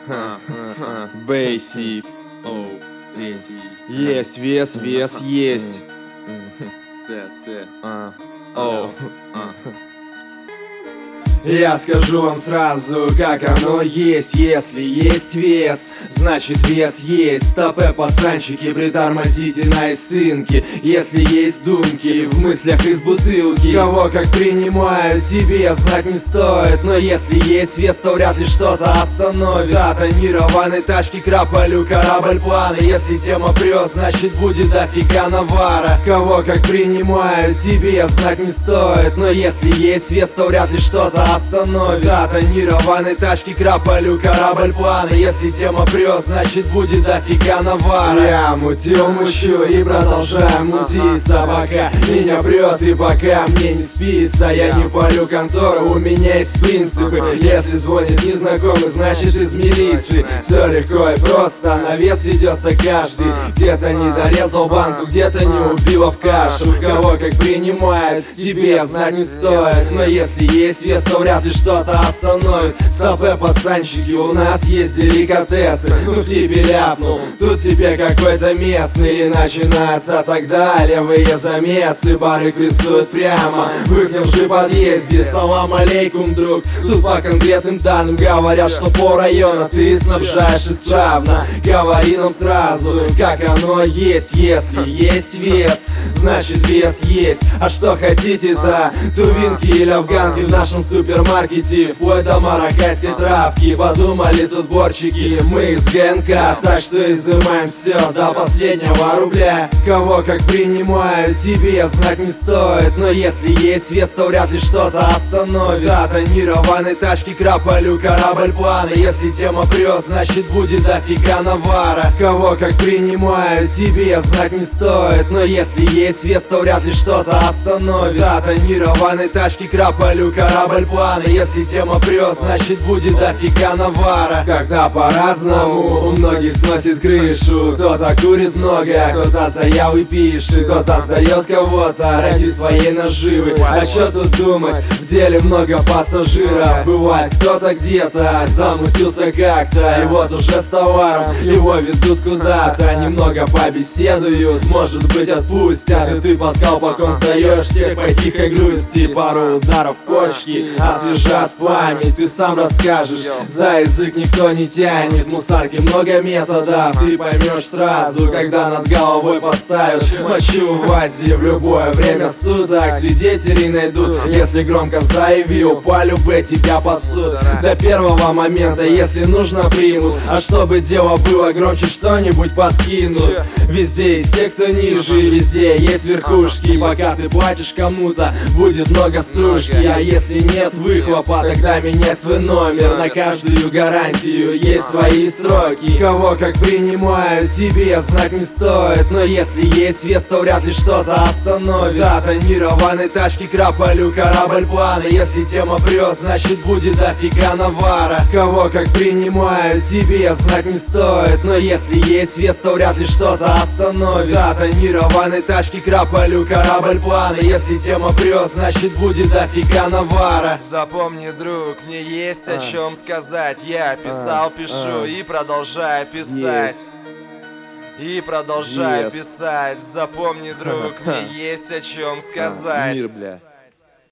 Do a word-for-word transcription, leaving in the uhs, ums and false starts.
Basic. Есть вес, вес есть. Оу. Я скажу вам сразу, как оно есть. Если есть вес, значит вес есть. Стопэ, пацанчики, притормозите на истынке. Если есть думки в мыслях из бутылки, кого как принимают, тебе знать не стоит. Но если есть вес, то вряд ли что-то остановит. За тонированной тачки краполю корабль планы. Если тема прет, значит будет дофига навара. Кого как принимают, тебе знать не стоит. Но если есть вес, то вряд ли что-то остановит. За тонированной тачки краполю корабль планы. Если тема прет, значит будет дофига навара. Я мутил, мучу и продолжаю мутиться, пока меня прет и пока мне не спится. Я не палю контору, у меня есть принципы. Если звонит незнакомый, значит из милиции. Все легко и просто, на вес ведется каждый. Где-то не дорезал банку, где-то не убила в кашу. Кого как принимают, тебе знать не стоит. Но если есть вес, то вряд ли что-то остановит. Стопэ, пацанчики, у нас есть деликатесы. Ну в тебе ляпнул, тут тебе какой-то местный. И начинается тогда левые замесы. Бары крестуют прямо в их же подъезде. Салам алейкум, друг. Тут по конкретным данным говорят, что по району ты снабжаешь исправно. Говори нам сразу, как оно есть. Если есть вес, значит вес есть. А что хотите-то? Тувинки или афганки в нашем супермаркете, вплоть до марокканской травки. Подумали тут борчики, мы из ГНК, так что изымаем все до последнего рубля. Кого как принимают, тебе знать не стоит. Но если есть вес, то вряд ли что-то остановит. За тонированной тачки краполю корабль планы. Если тема прет, значит будет дофига навара. Кого как принимают, тебе знать не стоит. Но если есть вес, то вряд ли что-то остановит. За тонированной тачки краполю корабль планы. Если тема прет, значит будет дофига навара. Когда по-разному у многих сносит крышу. Кто-то курит много, кто-то заявы пишет, кто-то сдает кого-то ради своей наживы. А что тут думать, в деле много пассажиров. Бывает кто-то где-то замутился как-то, и вот уже с товаром его ведут куда-то. Немного побеседуют, может быть отпустят, и ты под колпаком сдаешь всех по тихой грусти. Пару ударов в почки освежат память, ты сам расскажешь. За язык никто не тянет, в мусарке много методов. Ты поймешь сразу, когда над головой поставишь мочу в вазе. В любое время суток свидетелей найдут. Если громко заявил, по любэ тебя пасут. До первого момента, если нужно, примут. А чтобы дело было громче, что-нибудь подкинут. Везде есть те, кто ниже, везде есть верхушки. И пока ты платишь кому-то, будет много стружки. А если нет выхлопа, тогда меняй свой номер. На каждую гарантию есть свои сроки. Кого как принимают, тебе знать не стоит. Но если есть вес, то вряд ли что-то остановит. За тонированной тачки краполю корабль планы. Если тема прет, значит будет дофига навара. Кого как принимают, тебе знать не стоит. Но если есть вес, то вряд ли что-то остановит. За тонированной тачки краполю корабль планы. Если тема прет, значит будет дофига навара. Запомни, друг, мне есть о чем сказать. Я писал, пишу и продолжаю писать. И продолжаю Yes. писать. Запомни, друг, мне есть о чем сказать. Мир, бля.